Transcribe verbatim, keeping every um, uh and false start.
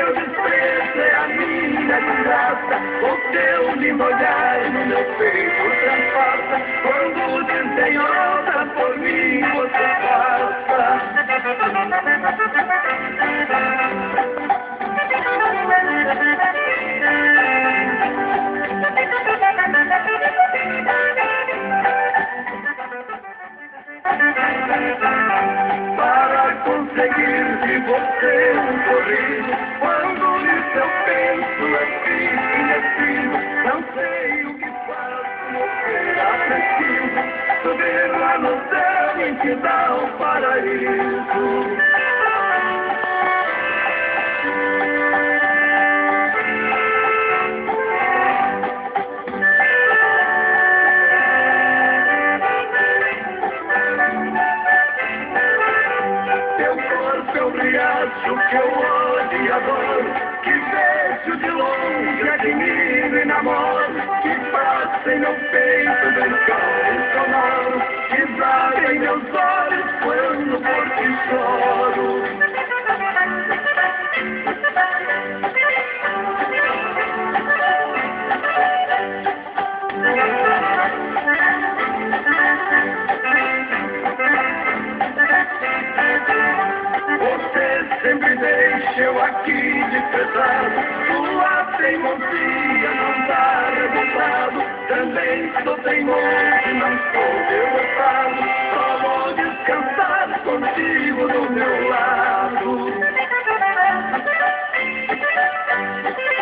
teu desprezo é a minha desgraça, o teu lindo olhar no meu peito transpassa, quando desenhota por mim você passa. Para conseguir de você um sorriso, quando lhe eu penso assim, assim, não sei o que faço, morrer afetivo, subir lá no céu em que dá o paraíso. Riacho que eu olho e adoro, que vejo de longe, admiro e namoro, que passa em meu peito brincando e sonoro, que zaga em meus olhos quando por ti choro. Sempre deixa eu aqui desprezado, tua teimosia não dá resultado, também sou teimoso, não sou derrotado, só vou descansar contigo do meu lado.